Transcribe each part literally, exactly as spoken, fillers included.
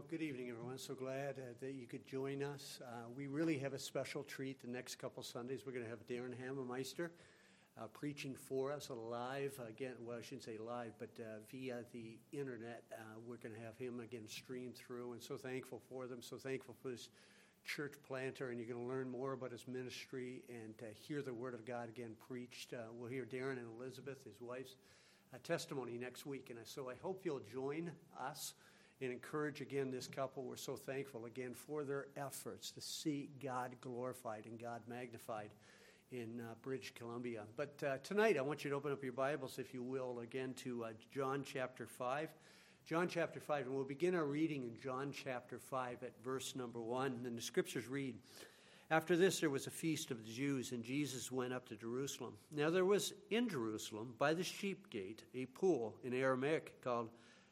Well, good evening, everyone. So glad uh, that you could join us. Uh, we really have a special treat the next couple Sundays. We're going to have Darren Hammermeister uh, preaching for us live, again, well, I shouldn't say live, but uh, via the internet. Uh, we're going to have him, again, streamed through, and so thankful for them, so thankful for this church planter, and you're going to learn more about his ministry and uh, hear the Word of God, again, preached. Uh, we'll hear Darren and Elizabeth, his wife's uh, testimony next week, and so I hope you'll join us and encourage, again, this couple. We're so thankful, again, for their efforts to see God glorified and God magnified in uh, British Columbia. But uh, tonight, I want you to open up your Bibles, if you will, again, to uh, John chapter five. John chapter five, and we'll begin our reading in John chapter five at verse number one. And the scriptures read, "After this there was a feast of the Jews, and Jesus went up to Jerusalem. Now there was in Jerusalem, by the sheep gate, a pool in Aramaic called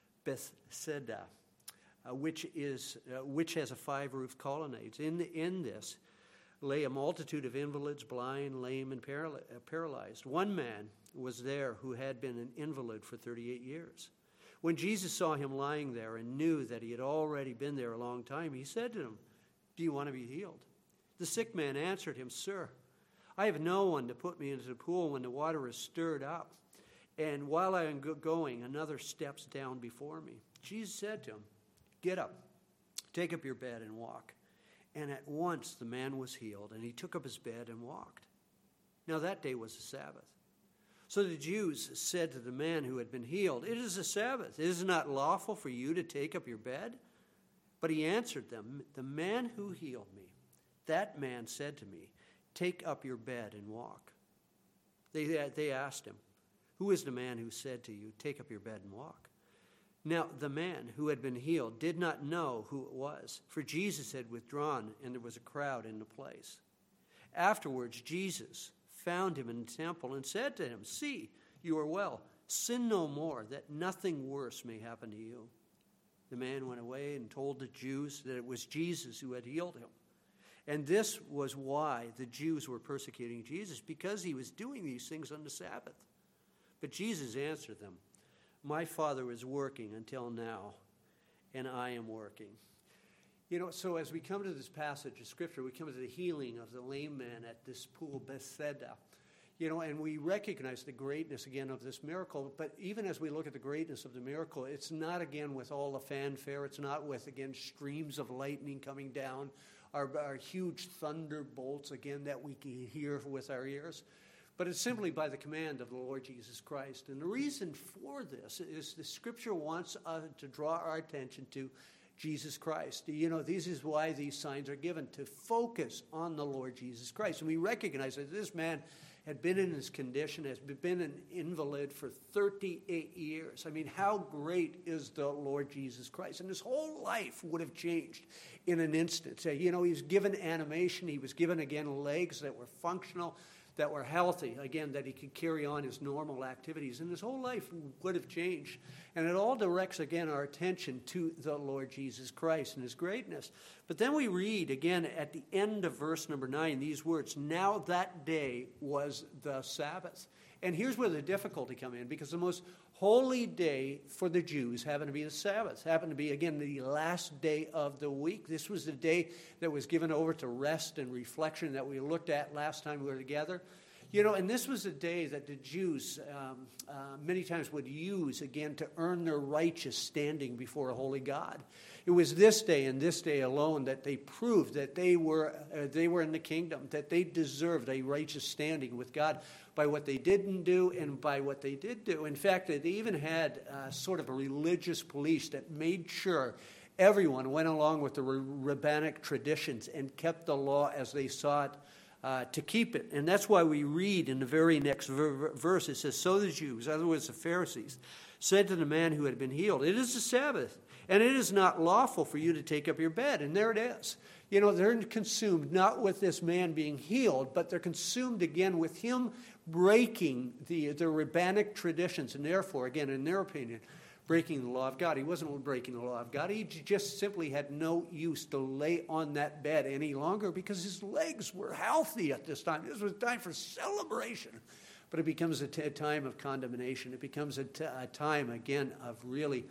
Bethesda, uh, which is uh, which has a five-roof colonnade. In in this lay a multitude of invalids, blind, lame, and paral- uh, paralyzed. One man was there who had been an invalid for thirty-eight years. When Jesus saw him lying there and knew that he had already been there a long time, he said to him, 'Do you want to be healed?' The sick man answered him, 'Sir, I have no one to put me into the pool when the water is stirred up. And while I am going, another steps down before me.' Jesus said to him, 'Get up, take up your bed and walk.' And at once the man was healed, and he took up his bed and walked. Now that day was the Sabbath. So the Jews said to the man who had been healed, 'It is the Sabbath. It is not lawful for you to take up your bed?' But he answered them, 'The man who healed me, that man said to me, Take up your bed and walk.' They, they asked him, 'Who is the man who said to you, Take up your bed and walk?' Now the man who had been healed did not know who it was, for Jesus had withdrawn, and there was a crowd in the place. Afterwards Jesus found him in the temple and said to him, 'See, you are well. Sin no more, that nothing worse may happen to you.' The man went away and told the Jews that it was Jesus who had healed him. And this was why the Jews were persecuting Jesus, because he was doing these things on the Sabbath. But Jesus answered them, 'My Father is working until now, and I am working.'" You know, so as we come to this passage of Scripture, we come to the healing of the lame man at this pool, Bethesda. You know, and we recognize the greatness, again, of this miracle. But even as we look at the greatness of the miracle, it's not, again, with all the fanfare. It's not with, again, streams of lightning coming down, our, our huge thunderbolts, again, that we can hear with our ears. But it's simply by the command of the Lord Jesus Christ. And the reason for this is the Scripture wants uh, to draw our attention to Jesus Christ. You know, this is why these signs are given, to focus on the Lord Jesus Christ. And we recognize that this man had been in this condition, has been an invalid for thirty-eight years. I mean, how great is the Lord Jesus Christ? And his whole life would have changed in an instant. You know, he was given animation. He was given, again, legs that were functional, that were healthy, again, that he could carry on his normal activities. And his whole life would have changed. And it all directs, again, our attention to the Lord Jesus Christ and his greatness. But then we read, again, at the end of verse number nine, these words, "Now that day was the Sabbath." And here's where the difficulty come in, because the most holy day for the Jews happened to be the Sabbath. Happened to be, again, the last day of the week. This was the day that was given over to rest and reflection that we looked at last time we were together. You know, and this was a day that the Jews um, uh, many times would use, again, to earn their righteous standing before a holy God. It was this day and this day alone that they proved that they were uh, they were in the kingdom, that they deserved a righteous standing with God by what they didn't do and by what they did do. In fact, they even had uh, sort of a religious police that made sure everyone went along with the rabbinic traditions and kept the law as they saw it uh, to keep it. And that's why we read in the very next ver- verse, it says, "So the Jews," in other words the Pharisees, said to the man who had been healed, "It is the Sabbath, and it is not lawful for you to take up your bed." And there it is. You know, they're consumed not with this man being healed, but they're consumed again with him breaking the, the rabbinic traditions, and therefore, again, in their opinion, breaking the law of God. He wasn't breaking the law of God. He just simply had no use to lay on that bed any longer because his legs were healthy at this time. This was a time for celebration. But it becomes a, t- a time of condemnation. It becomes a, t- a time, again, of really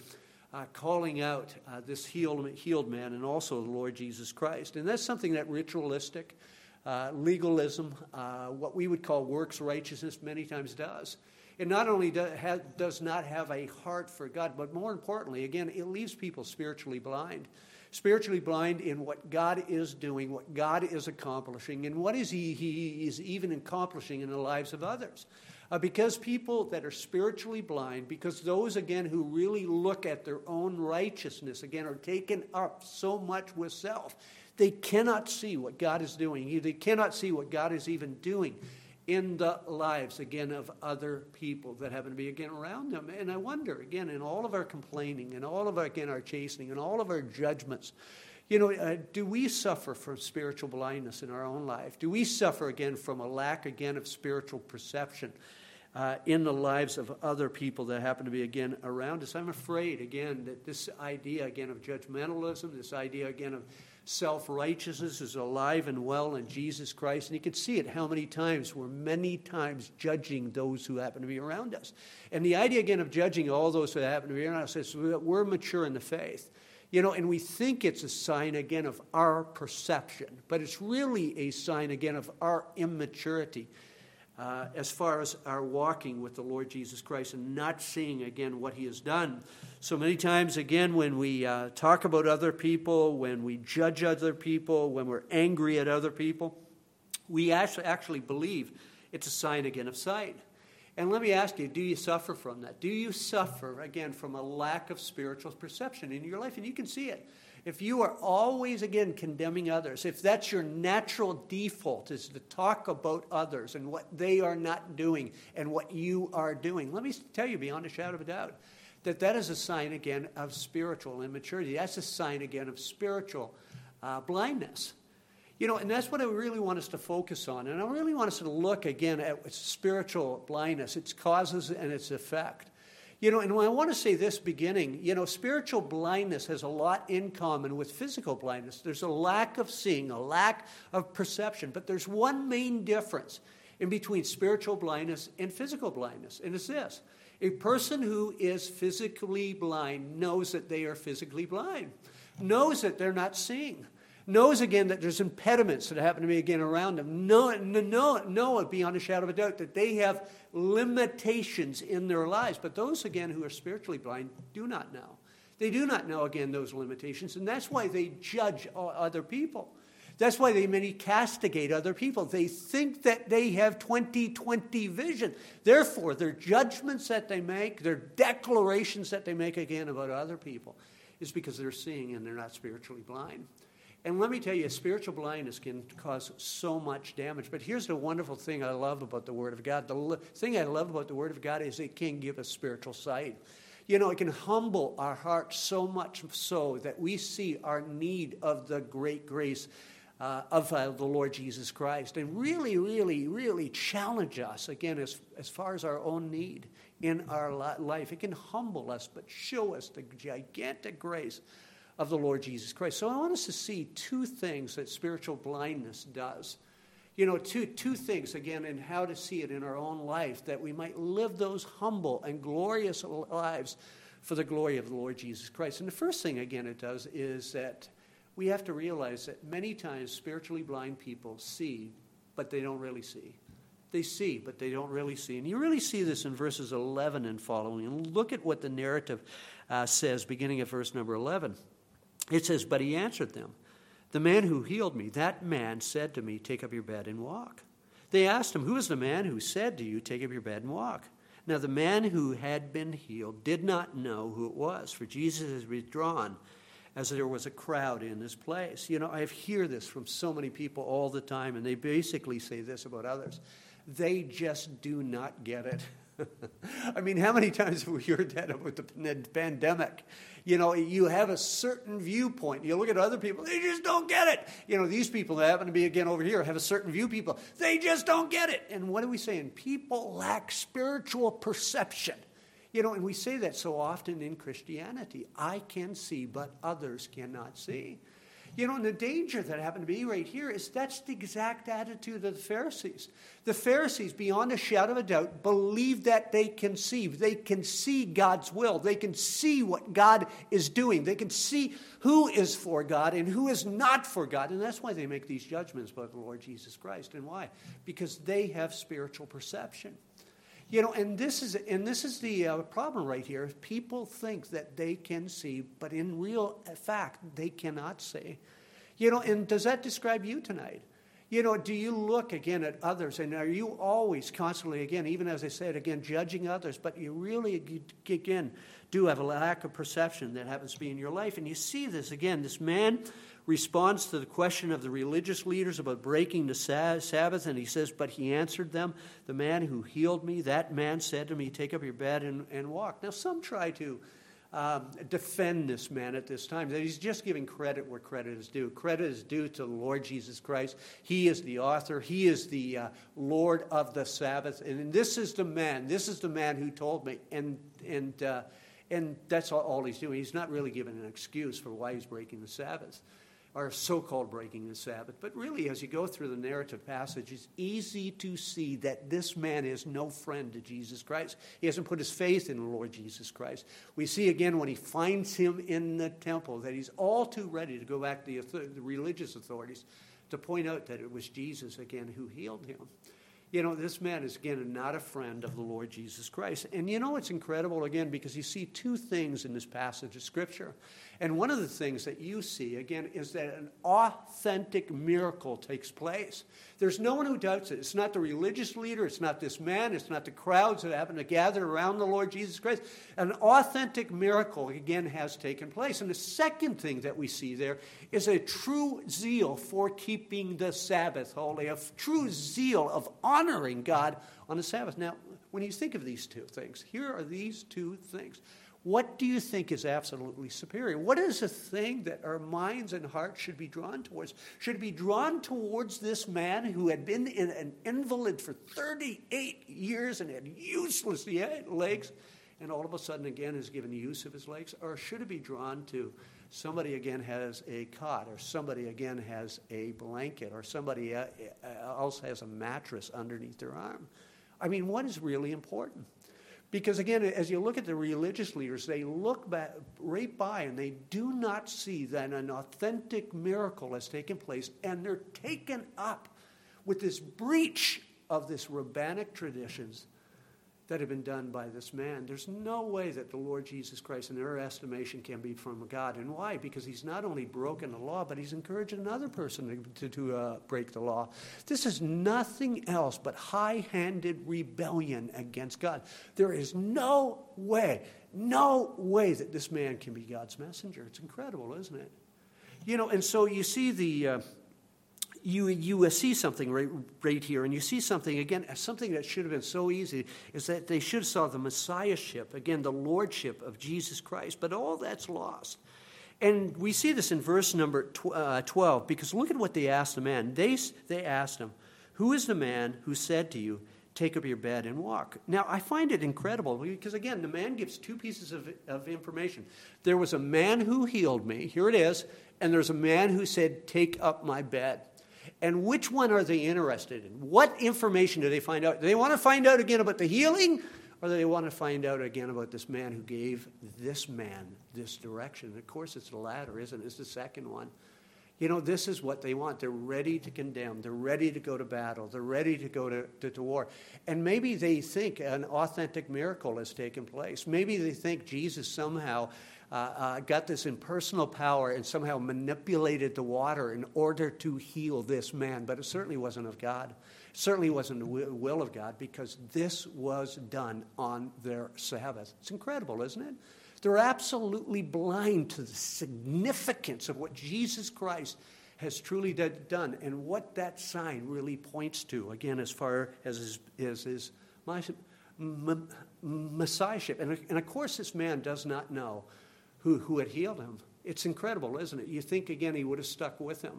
uh, calling out uh, this healed, healed man and also the Lord Jesus Christ. And that's something that ritualistic, uh, legalism, uh, what we would call works righteousness many times does. It not only do, ha, does not have a heart for God, but more importantly, again, it leaves people spiritually blind. Spiritually blind in what God is doing, what God is accomplishing, and what is he, he is even accomplishing in the lives of others. Uh, because people that are spiritually blind, because those, again, who really look at their own righteousness, again, are taken up so much with self, they cannot see what God is doing. They cannot see what God is even doing in the lives, again, of other people that happen to be, again, around them. And I wonder, again, in all of our complaining and all of, our, again, our chastening and all of our judgments, you know, uh, do we suffer from spiritual blindness in our own life? Do we suffer, again, from a lack, again, of spiritual perception uh, in the lives of other people that happen to be, again, around us? I'm afraid, again, that this idea, again, of judgmentalism, this idea, again, of self-righteousness is alive and well in Jesus Christ. And you can see it how many times we're many times judging those who happen to be around us. And the idea, again, of judging all those who happen to be around us is that we're mature in the faith. You know, and we think it's a sign, again, of our perception. But it's really a sign, again, of our immaturity uh, as far as our walking with the Lord Jesus Christ and not seeing, again, what he has done. So many times, again, when we uh, talk about other people, when we judge other people, when we're angry at other people, we actually, actually believe it's a sign, again, of sight. And let me ask you, do you suffer from that? Do you suffer, again, from a lack of spiritual perception in your life? And you can see it. If you are always, again, condemning others, if that's your natural default is to talk about others and what they are not doing and what you are doing, let me tell you beyond a shadow of a doubt that that is a sign, again, of spiritual immaturity. That's a sign, again, of spiritual uh, blindness. You know, and that's what I really want us to focus on. And I really want us to look, again, at spiritual blindness, its causes and its effect. You know, and I want to say this beginning, you know, spiritual blindness has a lot in common with physical blindness. There's a lack of seeing, a lack of perception. But there's one main difference in between spiritual blindness and physical blindness, and it's this. A person who is physically blind knows that they are physically blind, knows that they're not seeing, knows, again, that there's impediments that happen to be, again, around them. Know, know, know beyond a shadow of a doubt that they have limitations in their lives. But those, again, who are spiritually blind do not know. They do not know, again, those limitations. And that's why they judge other people. That's why they many castigate other people. They think that they have twenty twenty vision. Therefore, their judgments that they make, their declarations that they make, again, about other people is because they're seeing and they're not spiritually blind. And let me tell you, spiritual blindness can cause so much damage. But here's the wonderful thing I love about the Word of God. The l- thing I love about the Word of God is it can give us spiritual sight. You know, it can humble our hearts so much so that we see our need of the great grace uh, of uh, the Lord Jesus Christ. And really, really, really challenge us, again, as, as far as our own need in our li- life. It can humble us, but show us the gigantic grace of the Lord Jesus Christ. So I want us to see two things that spiritual blindness does. You know, two, two things, again, and how to see it in our own life, that we might live those humble and glorious lives for the glory of the Lord Jesus Christ. And the first thing, again, it does is that we have to realize that many times spiritually blind people see, but they don't really see. They see, but they don't really see. And you really see this in verses eleven and following. And look at what the narrative uh, says, beginning at verse number eleven. It says, "But he answered them, 'The man who healed me, that man said to me, take up your bed and walk.' They asked him, 'Who is the man who said to you, take up your bed and walk?' Now the man who had been healed did not know who it was, for Jesus had withdrawn, as there was a crowd in this place." You know, I hear this from so many people all the time, and they basically say this about others. They just do not get it. I mean, how many times have we heard that about the pandemic? You know, you have a certain viewpoint. You look at other people, they just don't get it. You know, these people that happen to be, again, over here have a certain view people. They just don't get it. And what are we saying? People lack spiritual perception. You know, and we say that so often in Christianity. I can see, but others cannot see. You know, and the danger that happened to be right here is that's the exact attitude of the Pharisees. The Pharisees, beyond a shadow of a doubt, believe that they can see. They can see God's will. They can see what God is doing. They can see who is for God and who is not for God. And that's why they make these judgments about the Lord Jesus Christ. And why? Because they have spiritual perception. You know, and this is and this is the uh, problem right here. People think that they can see, but in real fact, they cannot see. You know, and does that describe you tonight? You know, do you look again at others, and are you always constantly, again, even as I said, again, judging others, but you really, again, do have a lack of perception that happens to be in your life. And you see this, again, this man responds to the question of the religious leaders about breaking the Sabbath, and he says, but he answered them, the man who healed me, that man said to me, take up your bed and, and walk. Now, some try to um, defend this man at this time, that he's just giving credit where credit is due. Credit is due to the Lord Jesus Christ. He is the author. He is the uh, Lord of the Sabbath. And this is the man. This is the man who told me. And, and, uh, and that's all, all he's doing. He's not really giving an excuse for why he's breaking the Sabbath, or so-called breaking the Sabbath. But really, as you go through the narrative passage, it's easy to see that this man is no friend to Jesus Christ. He hasn't put his faith in the Lord Jesus Christ. We see again when he finds him in the temple that he's all too ready to go back to the, the religious authorities to point out that it was Jesus, again, who healed him. You know, this man is, again, not a friend of the Lord Jesus Christ. And you know, it's incredible, again, because you see two things in this passage of Scripture. And one of the things that you see, again, is that an authentic miracle takes place. There's no one who doubts it. It's not the religious leader. It's not this man. It's not the crowds that happen to gather around the Lord Jesus Christ. An authentic miracle, again, has taken place. And the second thing that we see there is a true zeal for keeping the Sabbath holy, a true zeal of honoring God on the Sabbath. Now, when you think of these two things, here are these two things. What do you think is absolutely superior? What is the thing that our minds and hearts should be drawn towards? Should it be drawn towards this man who had been in an invalid for thirty-eight years and had useless legs, and all of a sudden again is given use of his legs? Or should it be drawn to somebody again has a cot, or somebody again has a blanket, or somebody else has a mattress underneath their arm? I mean, what is really important? Because, again, as you look at the religious leaders, they look back, right by and they do not see that an authentic miracle has taken place, and they're taken up with this breach of this rabbinic traditions that have been done by this man. There's no way that the Lord Jesus Christ, in their estimation, can be from God. And why? Because he's not only broken the law, but he's encouraged another person to, to, to uh, break the law. This is nothing else but high-handed rebellion against God. There is no way, no way that this man can be God's messenger. It's incredible, isn't it? You know, and so you see the... Uh, You you see something right, right here, and you see something, again, something that should have been so easy, is that they should have saw the messiahship, again, the lordship of Jesus Christ, but all that's lost. And we see this in verse number twelve, because look at what they asked the man. They, they asked him, who is the man who said to you, take up your bed and walk? Now, I find it incredible, because, again, the man gives two pieces of, of information. There was a man who healed me, here it is, and there's a man who said, take up my bed. And which one are they interested in? What information do they find out? Do they want to find out again about the healing? Or do they want to find out again about this man who gave this man this direction? Of course, it's the latter, isn't it? It's the second one. You know, this is what they want. They're ready to condemn. They're ready to go to battle. They're ready to go to, to, to war. And maybe they think an authentic miracle has taken place. Maybe they think Jesus somehow Uh, uh, got this impersonal power and somehow manipulated the water in order to heal this man. But it certainly wasn't of God. It certainly wasn't the will of God, because this was done on their Sabbath. It's incredible, isn't it? They're absolutely blind to the significance of what Jesus Christ has truly done and what that sign really points to, again, as far as his, as his messiahship. And, and of course, this man does not know Who, who had healed him. It's incredible, isn't it? You think, again, he would have stuck with him.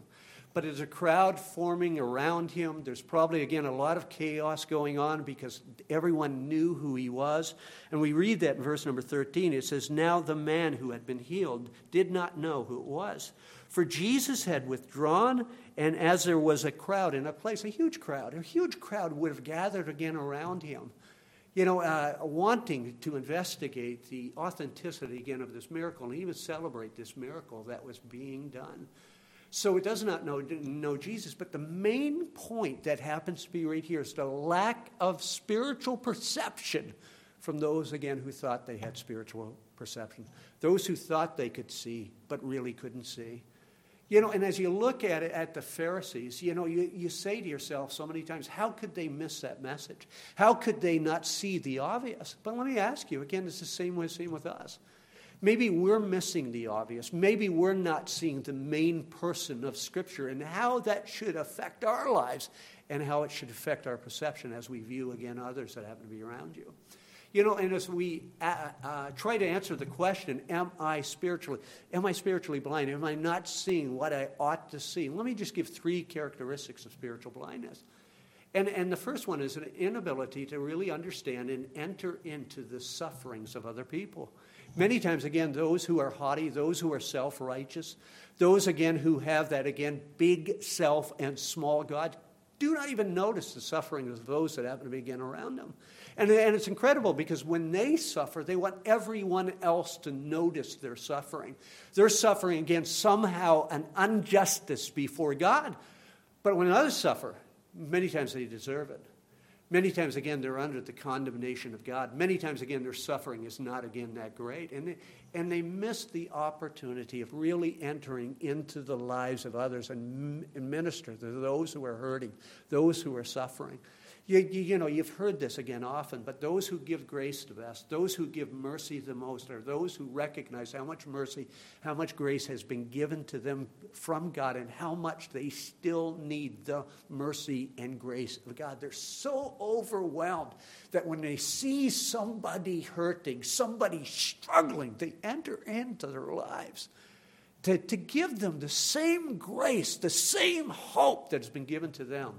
But there's a crowd forming around him. There's probably, again, a lot of chaos going on because everyone knew who he was. And we read that in verse number thirteen. It says, now the man who had been healed did not know who it was. For Jesus had withdrawn, and as there was a crowd in a place, a huge crowd, a huge crowd would have gathered again around him, you know, uh, wanting to investigate the authenticity again of this miracle and even celebrate this miracle that was being done. So it does not know, know Jesus, but the main point that happens to be right here is the lack of spiritual perception from those, again, who thought they had spiritual perception. Those who thought they could see, but really couldn't see. You know, and as you look at it, at the Pharisees, you know, you, you say to yourself so many times, how could they miss that message? How could they not see the obvious? But let me ask you, again, it's the same way same with us. Maybe we're missing the obvious. Maybe we're not seeing the main person of Scripture and how that should affect our lives and how it should affect our perception as we view, again, others that happen to be around you. You know, and as we uh, uh, try to answer the question, am I spiritually, am I spiritually blind? Am I not seeing what I ought to see? Let me just give three characteristics of spiritual blindness. And, and the first one is an inability to really understand and enter into the sufferings of other people. Many times, again, those who are haughty, those who are self-righteous, those, again, who have that, again, big self and small God, do not even notice the suffering of those that happen to be, again, around them. And, and it's incredible because when they suffer, they want everyone else to notice their suffering. They're suffering against somehow an injustice before God. But when others suffer, many times they deserve it. Many times, again, they're under the condemnation of God. Many times, again, their suffering is not, again, that great. And they, and they miss the opportunity of really entering into the lives of others and, and minister to those who are hurting, those who are suffering. You, you, you know, you've heard this again often, but those who give grace the best, those who give mercy the most, are those who recognize how much mercy, how much grace has been given to them from God and how much they still need the mercy and grace of God. They're so overwhelmed that when they see somebody hurting, somebody struggling, they enter into their lives to, to give them the same grace, the same hope that has been given to them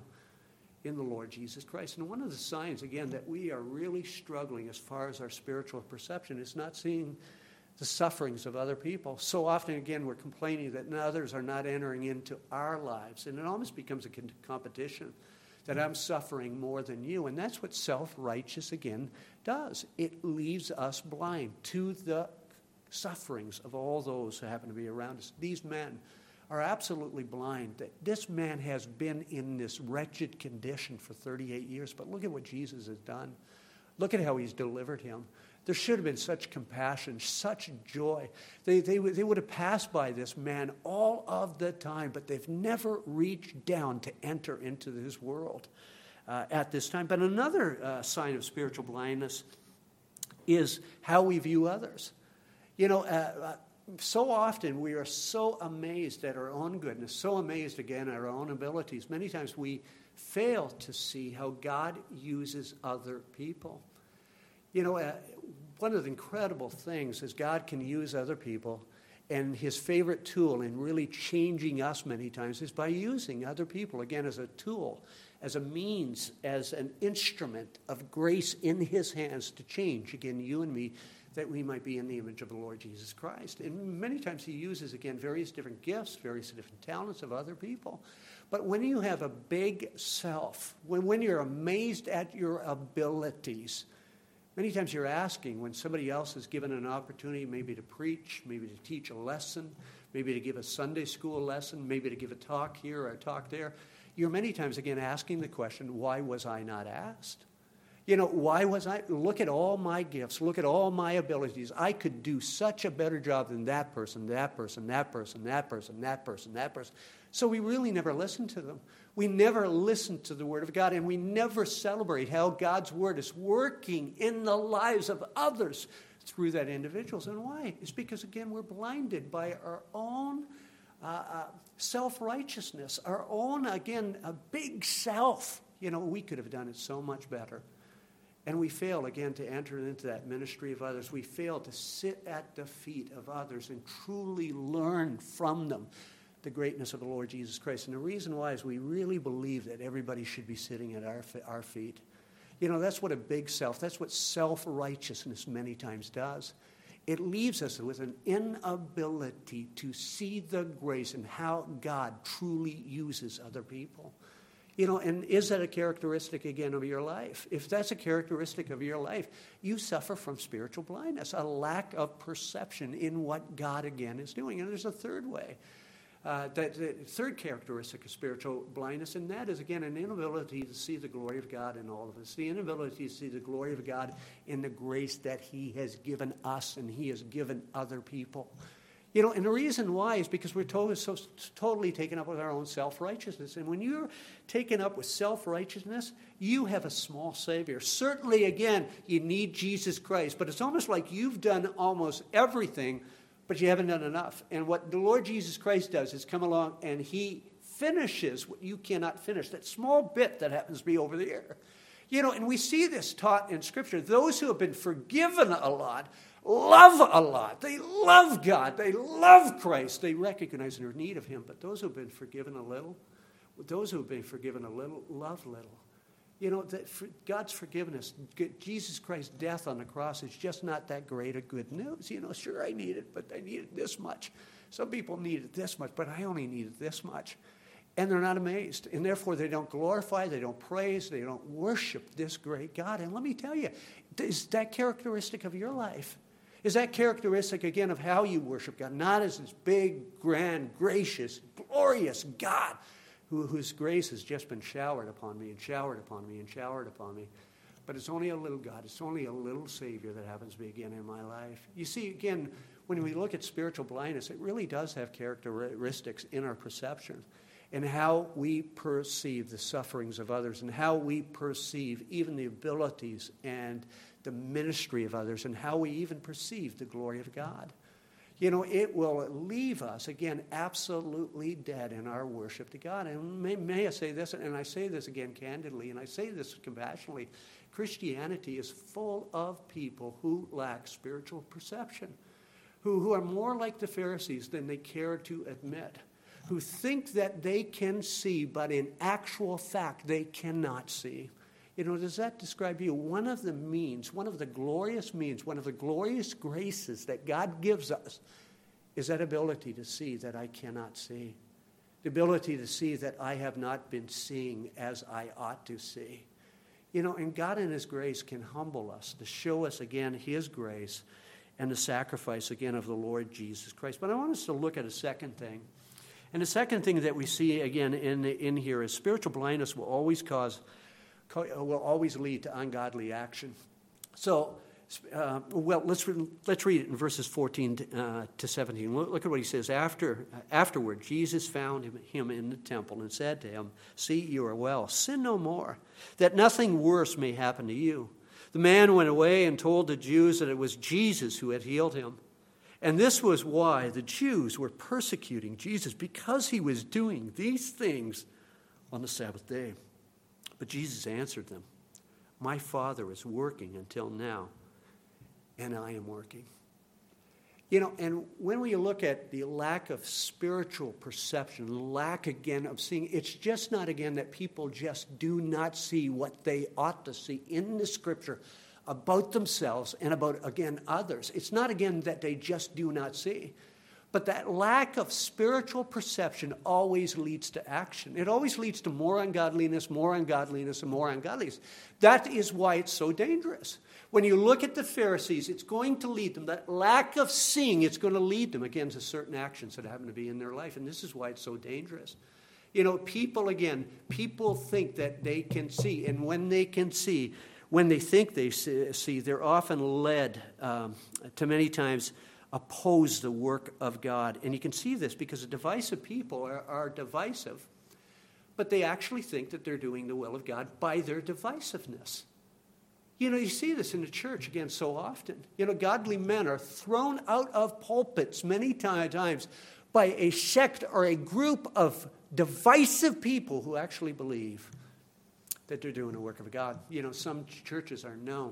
in the Lord Jesus Christ. And one of the signs, again, that we are really struggling as far as our spiritual perception is not seeing the sufferings of other people. So often, again, we're complaining that others are not entering into our lives. And it almost becomes a competition, that I'm suffering more than you. And that's what self-righteous, again, does. It leaves us blind to the sufferings of all those who happen to be around us. These men are absolutely blind that this man has been in this wretched condition for thirty-eight years. But look at what Jesus has done. Look at how he's delivered him. There should have been such compassion, such joy. They, they, they would have passed by this man all of the time, but they've never reached down to enter into this world uh, at this time. But another uh, sign of spiritual blindness is how we view others. You know, uh, uh, so often we are so amazed at our own goodness, so amazed again at our own abilities. Many times we fail to see how God uses other people. You know, uh, one of the incredible things is God can use other people, and his favorite tool in really changing us many times is by using other people, again, as a tool, as a means, as an instrument of grace in his hands to change, again, you and me, that we might be in the image of the Lord Jesus Christ. And many times he uses, again, various different gifts, various different talents of other people. But when you have a big self, when, when you're amazed at your abilities, many times you're asking when somebody else is given an opportunity maybe to preach, maybe to teach a lesson, maybe to give a Sunday school lesson, maybe to give a talk here or a talk there, you're many times, again, asking the question, why was I not asked? You know, why was I? Look at all my gifts. Look at all my abilities. I could do such a better job than that person, that person, that person, that person, that person, that person. So we really never listen to them. We never listen to the Word of God, and we never celebrate how God's Word is working in the lives of others through that individuals. And why? It's because, again, we're blinded by our own uh, uh, self-righteousness, our own, again, a big self. You know, we could have done it so much better. And we fail, again, to enter into that ministry of others. We fail to sit at the feet of others and truly learn from them the greatness of the Lord Jesus Christ. And the reason why is we really believe that everybody should be sitting at our, our feet. You know, that's what a big self, that's what self-righteousness many times does. It leaves us with an inability to see the grace and how God truly uses other people. You know, and is that a characteristic, again, of your life? If that's a characteristic of your life, you suffer from spiritual blindness, a lack of perception in what God, again, is doing. And there's a third way. Uh, that the third characteristic of spiritual blindness, and that is, again, an inability to see the glory of God in all of us, the inability to see the glory of God in the grace that he has given us and he has given other people. You know, and the reason why is because we're totally, so totally taken up with our own self-righteousness. And when you're taken up with self-righteousness, you have a small Savior. Certainly, again, you need Jesus Christ, but it's almost like you've done almost everything, but you haven't done enough. And what the Lord Jesus Christ does is come along and he finishes what you cannot finish, that small bit that happens to be over there. You know, and we see this taught in Scripture. Those who have been forgiven a lot love a lot. They love God. They love Christ. They recognize their need of him. But those who have been forgiven a little, those who have been forgiven a little, love little. You know, that for God's forgiveness, Jesus Christ's death on the cross is just not that great a good news. You know, sure, I need it, but I need it this much. Some people need it this much, but I only need it this much. And they're not amazed. And therefore, they don't glorify, they don't praise, they don't worship this great God. And let me tell you, is that characteristic of your life? Is that characteristic, again, of how you worship God? Not as this big, grand, gracious, glorious God who, whose grace has just been showered upon me and showered upon me and showered upon me. But it's only a little God. It's only a little Savior that happens to be, again, in my life. You see, again, when we look at spiritual blindness, it really does have characteristics in our perception and how we perceive the sufferings of others and how we perceive even the abilities and the ministry of others and how we even perceive the glory of God. You know, it will leave us, again, absolutely dead in our worship to God. And may, may I say this, and I say this again candidly, and I say this compassionately, Christianity is full of people who lack spiritual perception, who, who are more like the Pharisees than they care to admit, who think that they can see, but in actual fact, they cannot see. You know, does that describe you? One of the means, one of the glorious means, one of the glorious graces that God gives us is that ability to see that I cannot see. The ability to see that I have not been seeing as I ought to see. You know, and God in his grace can humble us to show us again his grace and the sacrifice again of the Lord Jesus Christ. But I want us to look at a second thing. And the second thing that we see again in, in here is spiritual blindness will always cause will always lead to ungodly action. So, uh, well, let's re- let's read it in verses fourteen to, uh, to seventeen. Look, look at what he says. After afterward, Jesus found him, him in the temple and said to him, "See, you are well. Sin no more, that nothing worse may happen to you." The man went away and told the Jews that it was Jesus who had healed him. And this was why the Jews were persecuting Jesus, because he was doing these things on the Sabbath day. But Jesus answered them, "My Father is working until now, and I am working." You know, and when we look at the lack of spiritual perception, the lack, again, of seeing, it's just not, again, that people just do not see what they ought to see in the Scripture about themselves and about, again, others. It's not, again, that they just do not see. But that lack of spiritual perception always leads to action. It always leads to more ungodliness, more ungodliness, and more ungodliness. That is why it's so dangerous. When you look at the Pharisees, it's going to lead them, that lack of seeing, it's going to lead them, again, to certain actions that happen to be in their life. And this is why it's so dangerous. You know, people, again, people think that they can see. And when they can see, when they think they see, they're often led um, to many times oppose the work of God. And you can see this because the divisive people are, are divisive, but they actually think that they're doing the will of God by their divisiveness. You know, you see this in the church, again, so often. You know, godly men are thrown out of pulpits many times by a sect or a group of divisive people who actually believe that they're doing the work of God. You know, some churches are known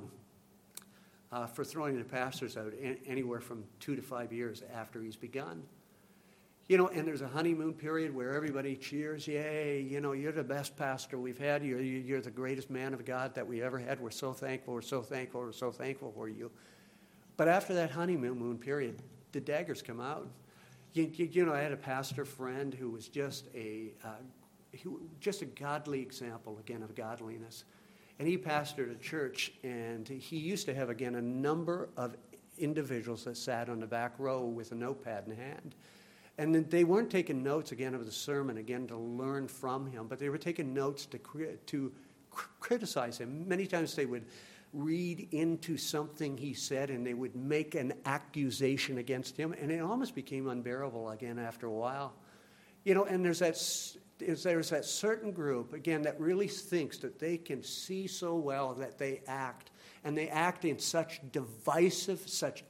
Uh, for throwing the pastors out in, anywhere from two to five years after he's begun. You know, and there's a honeymoon period where everybody cheers, yay, you know, you're the best pastor we've had. You're, you're the greatest man of God that we ever had. We're so thankful, we're so thankful, we're so thankful for you. But after that honeymoon period, the daggers come out. You, you, you know, I had a pastor friend who was just a, uh, he, just a godly example, again, of godliness. And he pastored a church, and he used to have, again, a number of individuals that sat on the back row with a notepad in hand. And they weren't taking notes, again, of the sermon, again, to learn from him, but they were taking notes to, to criticize him. Many times they would read into something he said, and they would make an accusation against him, and it almost became unbearable again after a while. You know, and there's that, there's that certain group, again, that really thinks that they can see so well that they act, and they act in such divisive, such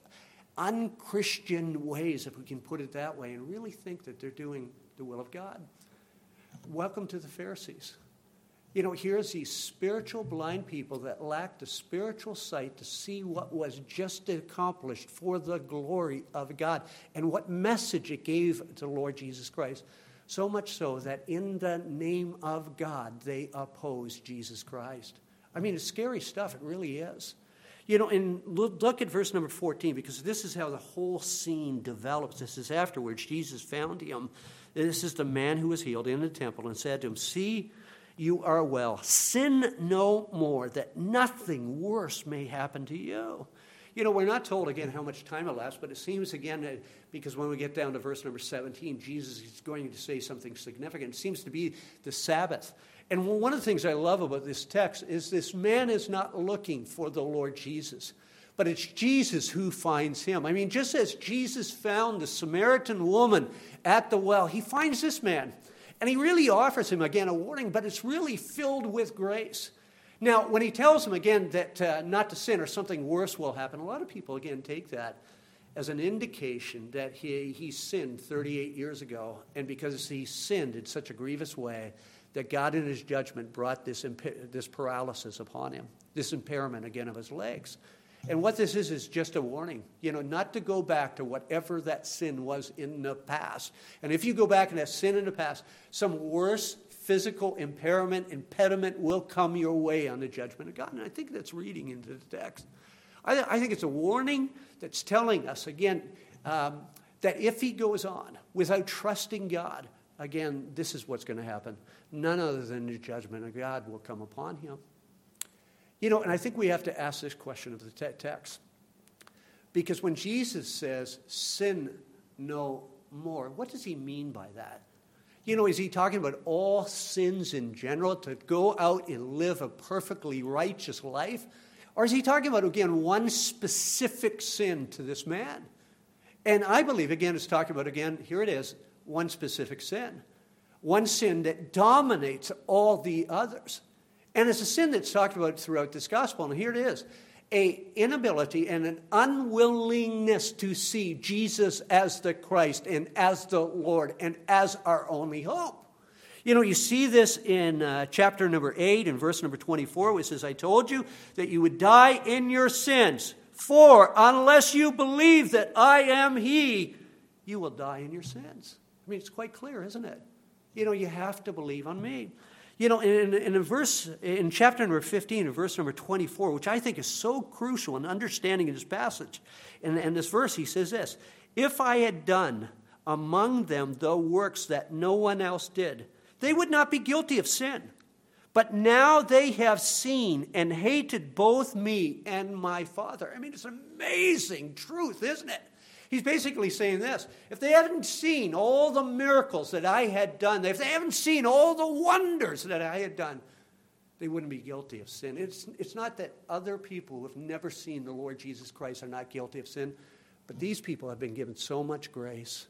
unchristian ways, if we can put it that way, and really think that they're doing the will of God. Welcome to the Pharisees. You know, here's these spiritual blind people that lacked the spiritual sight to see what was just accomplished for the glory of God and what message it gave to the Lord Jesus Christ. So much so that in the name of God, they opposed Jesus Christ. I mean, it's scary stuff. It really is. You know, and look, look at verse number fourteen, because this is how the whole scene develops. This is afterwards. Jesus found him. This is the man who was healed in the temple and said to him, "See, you are well. Sin no more, that nothing worse may happen to you." You know, we're not told, again, how much time elapsed, but it seems, again, that because when we get down to verse number seventeen, Jesus is going to say something significant. It seems to be the Sabbath. And one of the things I love about this text is this man is not looking for the Lord Jesus, but it's Jesus who finds him. I mean, just as Jesus found the Samaritan woman at the well, he finds this man, and he really offers him, again, a warning, but it's really filled with grace. Now, when he tells him, again, that uh, not to sin or something worse will happen, a lot of people, again, take that as an indication that he, he sinned thirty-eight years ago, and because he sinned in such a grievous way, that God in his judgment brought this, imp- this paralysis upon him, this impairment, again, of his legs. And what this is is just a warning, you know, not to go back to whatever that sin was in the past. And if you go back in that sin in the past, some worse physical impairment, impediment will come your way on the judgment of God. And I think that's reading into the text. I, th- I think it's a warning that's telling us, again, um, that if he goes on without trusting God, again, this is what's going to happen. None other than the judgment of God will come upon him. You know, and I think we have to ask this question of the te- text. Because when Jesus says, sin no more, what does he mean by that? You know, is he talking about all sins in general, to go out and live a perfectly righteous life? Or is he talking about, again, one specific sin to this man? And I believe, again, it's talking about, again, here it is, one specific sin. One sin that dominates all the others. And it's a sin that's talked about throughout this gospel. And here it is. An inability and an unwillingness to see Jesus as the Christ and as the Lord and as our only hope. You know, you see this in uh, chapter number eight and verse number twenty-four, which says, "I told you that you would die in your sins. For unless you believe that I am he, you will die in your sins." I mean, it's quite clear, isn't it? You know, you have to believe on me. You know, in, in a verse, in chapter number fifteen, in verse number twenty-four, which I think is so crucial in understanding this passage, in, in this verse, he says this, "If I had done among them the works that no one else did, they would not be guilty of sin. But now they have seen and hated both me and my Father." I mean, it's amazing truth, isn't it? He's basically saying this: if they haven't seen all the miracles that I had done, if they haven't seen all the wonders that I had done, they wouldn't be guilty of sin. It's, it's not that other people who have never seen the Lord Jesus Christ are not guilty of sin, but these people have been given so much grace,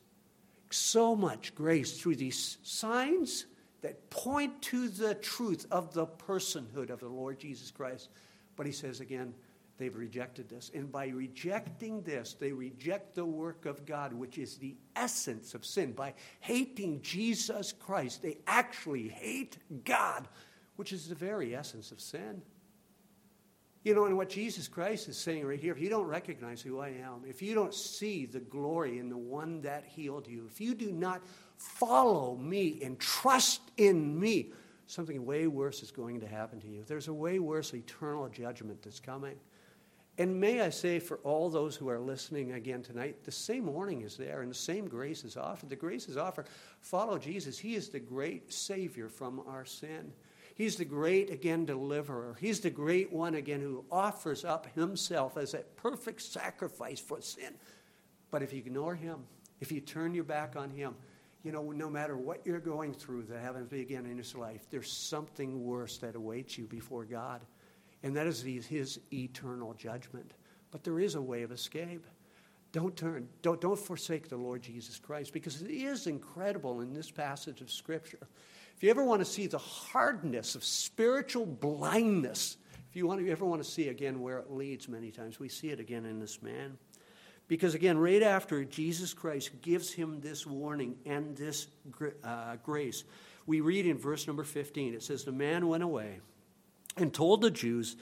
so much grace through these signs that point to the truth of the personhood of the Lord Jesus Christ. But he says again, they've rejected this. And by rejecting this, they reject the work of God, which is the essence of sin. By hating Jesus Christ, they actually hate God, which is the very essence of sin. You know, and what Jesus Christ is saying right here, if you don't recognize who I am, if you don't see the glory in the one that healed you, if you do not follow me and trust in me, something way worse is going to happen to you. There's a way worse eternal judgment that's coming. And may I say, for all those who are listening again tonight, the same warning is there and the same grace is offered. The grace is offered. Follow Jesus. He is the great Savior from our sin. He's the great, again, deliverer. He's the great one, again, who offers up himself as a perfect sacrifice for sin. But if you ignore him, if you turn your back on him, you know, no matter what you're going through that happens again in this life, there's something worse that awaits you before God. And that is his eternal judgment. But there is a way of escape. Don't turn, don't, don't forsake the Lord Jesus Christ, because it is incredible in this passage of Scripture. If you ever want to see the hardness of spiritual blindness, if you, want to, you ever want to see again where it leads many times, we see it again in this man. Because again, right after Jesus Christ gives him this warning and this uh, grace, we read in verse number fifteen, it says, the man went away and told the Jews,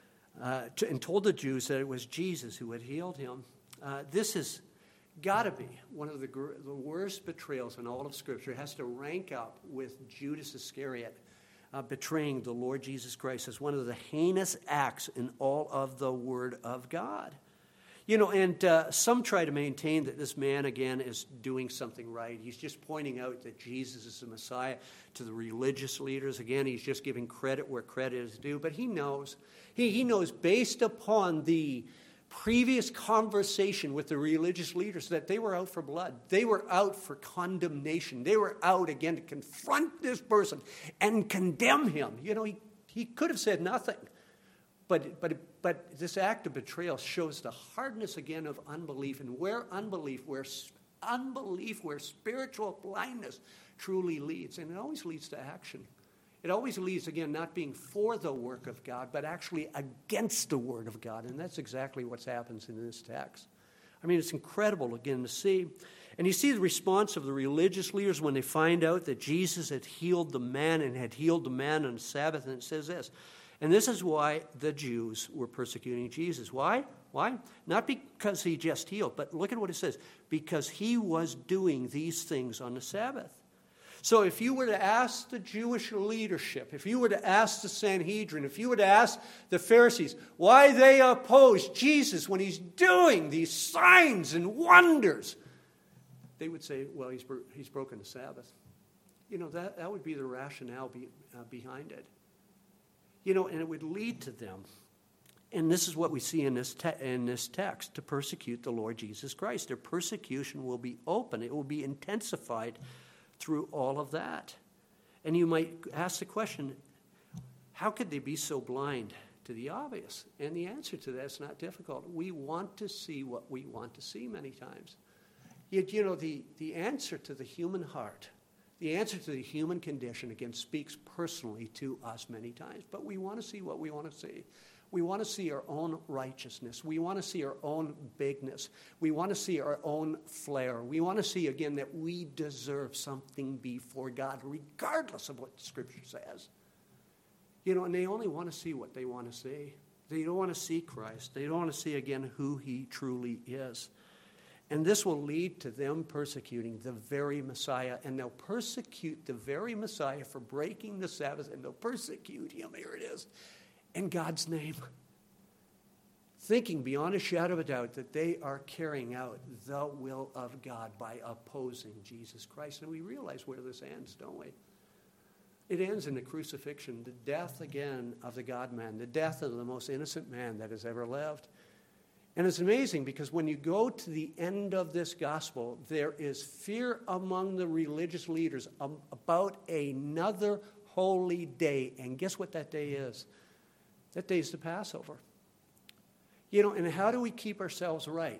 uh, to, and told the Jews that it was Jesus who had healed him. Uh, this has got to be one of the, gr- the worst betrayals in all of Scripture. It has to rank up with Judas Iscariot uh, betraying the Lord Jesus Christ as one of the heinous acts in all of the Word of God. You know, and uh, some try to maintain that this man, again, is doing something right. He's just pointing out that Jesus is the Messiah to the religious leaders. Again, he's just giving credit where credit is due. But he knows, he, he knows based upon the previous conversation with the religious leaders that they were out for blood. They were out for condemnation. They were out, again, to confront this person and condemn him. You know, he, he could have said nothing. But, but, but this act of betrayal shows the hardness, again, of unbelief. And where unbelief, where unbelief, where spiritual blindness truly leads. And it always leads to action. It always leads, again, not being for the work of God, but actually against the Word of God. And that's exactly what happens in this text. I mean, it's incredible, again, to see. And you see the response of the religious leaders when they find out that Jesus had healed the man and had healed the man on the Sabbath. And it says this, and this is why the Jews were persecuting Jesus. Why? Why? Not because he just healed, but look at what it says. Because he was doing these things on the Sabbath. So if you were to ask the Jewish leadership, if you were to ask the Sanhedrin, if you were to ask the Pharisees why they oppose Jesus when he's doing these signs and wonders, they would say, well, he's, he's broken the Sabbath. You know, that, that would be the rationale be, uh, behind it. You know, and it would lead to them, and this is what we see in this te- in this text, to persecute the Lord Jesus Christ. Their persecution will be open. It will be intensified through all of that. And you might ask the question, how could they be so blind to the obvious? And the answer to that is not difficult. We want to see what we want to see many times. Yet, you know, the, the answer to the human heart, the answer to the human condition, again, speaks personally to us many times. But we want to see what we want to see. We want to see our own righteousness. We want to see our own bigness. We want to see our own flair. We want to see, again, that we deserve something before God, regardless of what Scripture says. You know, and they only want to see what they want to see. They don't want to see Christ. They don't want to see, again, who he truly is. And this will lead to them persecuting the very Messiah. And they'll persecute the very Messiah for breaking the Sabbath. And they'll persecute him, here it is, in God's name. Thinking beyond a shadow of a doubt that they are carrying out the will of God by opposing Jesus Christ. And we realize where this ends, don't we? It ends in the crucifixion, the death again of the God-man, the death of the most innocent man that has ever lived. And it's amazing because when you go to the end of this gospel, there is fear among the religious leaders about another holy day. And guess what that day is? That day is the Passover. You know, and how do we keep ourselves right?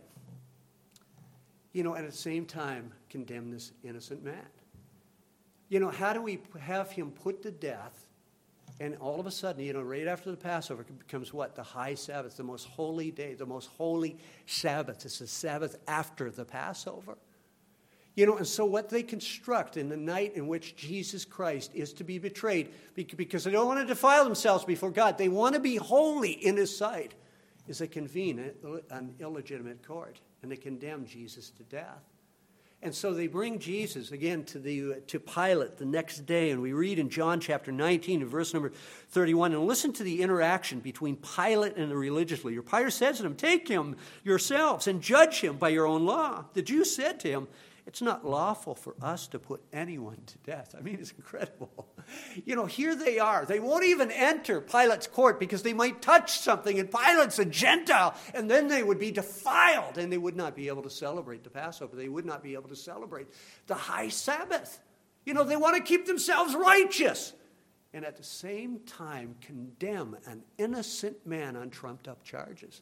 You know, at the same time, condemn this innocent man. You know, how do we have him put to death? And all of a sudden, you know, right after the Passover becomes what? The high Sabbath, the most holy day, the most holy Sabbath. It's the Sabbath after the Passover. You know, and so what they construct in the night in which Jesus Christ is to be betrayed, because they don't want to defile themselves before God, they want to be holy in his sight, is they convene an illegitimate court, and they condemn Jesus to death. And so they bring Jesus, again, to the to Pilate the next day, and we read in John chapter nineteen, and verse number thirty-one, and listen to the interaction between Pilate and the religious leader. Pilate says to them, "Take him yourselves and judge him by your own law." The Jews said to him, "It's not lawful for us to put anyone to death." I mean, it's incredible. You know, here they are. They won't even enter Pilate's court because they might touch something, and Pilate's a Gentile, and then they would be defiled, and they would not be able to celebrate the Passover. They would not be able to celebrate the high Sabbath. You know, they want to keep themselves righteous, and at the same time condemn an innocent man on trumped-up charges.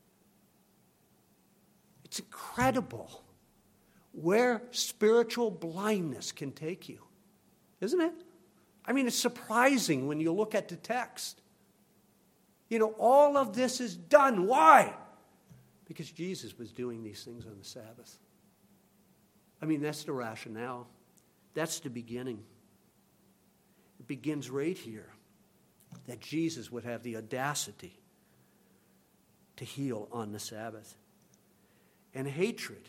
It's incredible where spiritual blindness can take you, isn't it? I mean, it's surprising when you look at the text. You know, all of this is done. Why? Because Jesus was doing these things on the Sabbath. I mean, that's the rationale. That's the beginning. It begins right here, that Jesus would have the audacity to heal on the Sabbath. And hatred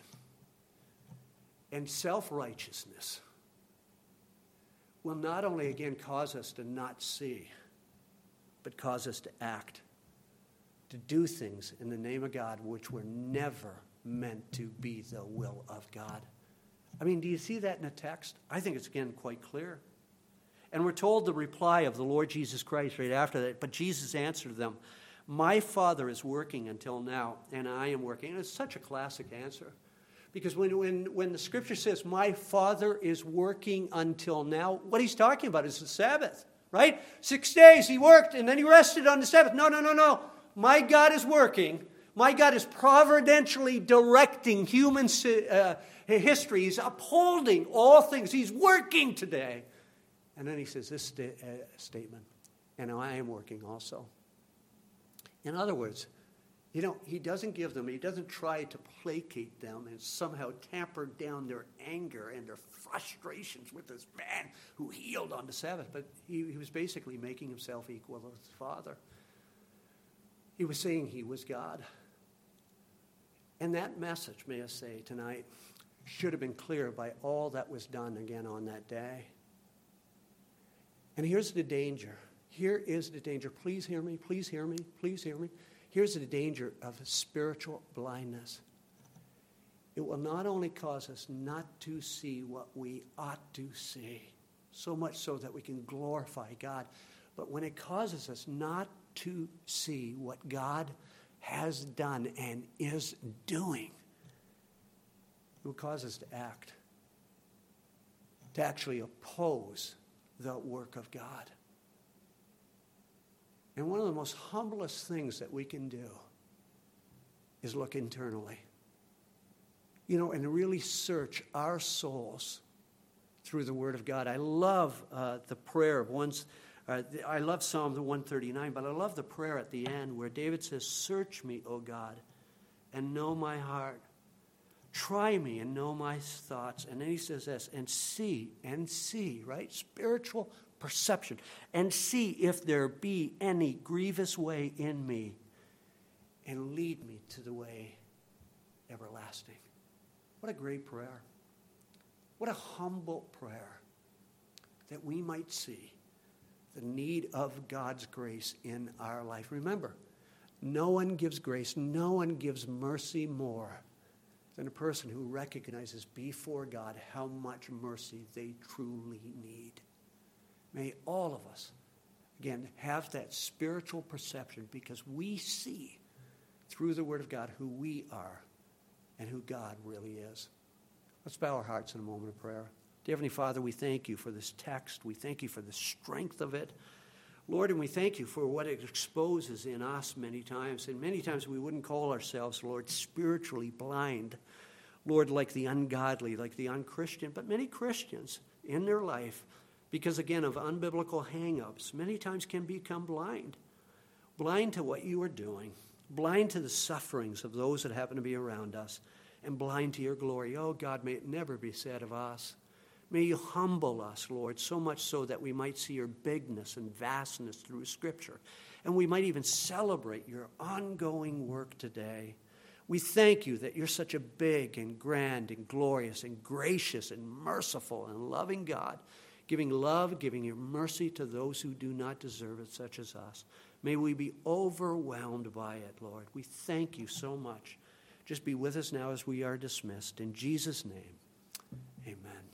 and self-righteousness will not only, again, cause us to not see, but cause us to act, to do things in the name of God which were never meant to be the will of God. I mean, do you see that in the text? I think it's, again, quite clear. And we're told the reply of the Lord Jesus Christ right after that. But Jesus answered them, "My Father is working until now, and I am working." And it's such a classic answer. Because when, when, when the Scripture says, "My Father is working until now," what he's talking about is the Sabbath, right? Six days he worked, and then he rested on the Sabbath. No, no, no, no. My God is working. My God is providentially directing human uh, history. He's upholding all things. He's working today. And then he says this sta- uh, statement, "And I am working also." In other words, you know, he doesn't give them, he doesn't try to placate them and somehow tamper down their anger and their frustrations with this man who healed on the Sabbath. But he, he was basically making himself equal with his Father. He was saying he was God. And that message, may I say tonight, should have been clear by all that was done again on that day. And here's the danger. Here is the danger. Please hear me. Please hear me. Please hear me. Here's the danger of spiritual blindness. It will not only cause us not to see what we ought to see, so much so that we can glorify God, but when it causes us not to see what God has done and is doing, it will cause us to act, to actually oppose the work of God. And one of the most humblest things that we can do is look internally. You know, and really search our souls through the Word of God. I love uh, the prayer of one's, uh, I love Psalm one thirty-nine, but I love the prayer at the end where David says, "Search me, O God, and know my heart. Try me and know my thoughts." And then he says this, and see, and see, right? Spiritual perception. "And see if there be any grievous way in me, and lead me to the way everlasting." What a great prayer. What a humble prayer, that we might see the need of God's grace in our life. Remember, no one gives grace, no one gives mercy more than a person who recognizes before God how much mercy they truly need. May all of us, again, have that spiritual perception, because we see through the Word of God who we are and who God really is. Let's bow our hearts in a moment of prayer. Dear Heavenly Father, we thank you for this text. We thank you for the strength of it. Lord, and we thank you for what it exposes in us many times. And many times we wouldn't call ourselves, Lord, spiritually blind. Lord, like the ungodly, like the unchristian. But many Christians in their life, because, again, of unbiblical hang-ups, many times can become blind. Blind to what you are doing. Blind to the sufferings of those that happen to be around us. and blind to your glory. Oh, God, may it never be said of us. May you humble us, Lord, so much so that we might see your bigness and vastness through Scripture, and we might even celebrate your ongoing work today. We thank you that you're such a big and grand and glorious and gracious and merciful and loving God, giving love, giving your mercy to those who do not deserve it, such as us. May we be overwhelmed by it, Lord. We thank you so much. Just be with us now as we are dismissed. In Jesus' name, amen.